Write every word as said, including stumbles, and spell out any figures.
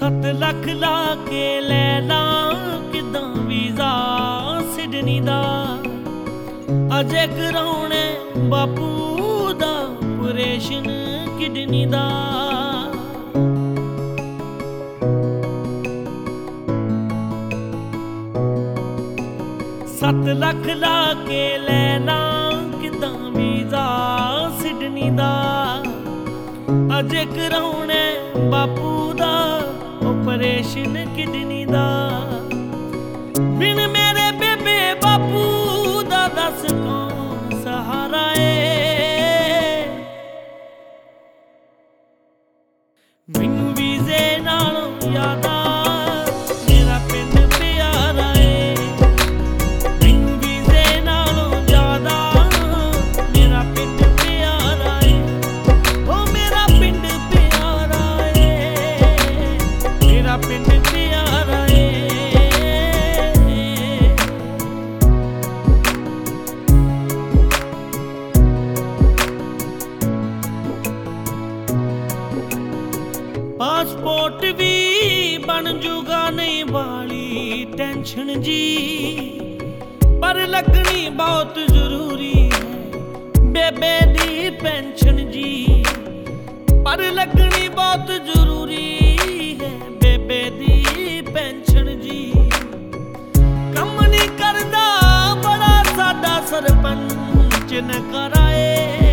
सत लख ला के लै ला किदां वीज़ा सिडनी दा, अजे कराउणे बापू दा ऑपरेशन किडनी दा। सत लख ला के लै ला किदां वीज़ा सिडनी दा, अजे कराउणे बापू दा ऑपरेशन किडनी दा। बिन मेरे बेबे बापू दा दस कौन सहारा ए, मैनू वीज़े नालों ज़्यादा मेरा पिंड प्यारा ए, मैनू वीज़े नालों ज़्यादा मेरा पिंड प्यारा ए, ओ मेरा पिंड प्यारा ए, मेरा पिंड प्यारा ए। पासपोर्ट भी बन जूगा नहीं वाली टेंशन जी, पर लगनी बहुत जरूरी है बेबे दी पेंशन जी, पर लगनी बहुत जरूरी है बेबे दी पेंशन जी। कम नहीं करदा बड़ा साडा सरपंच न कराए,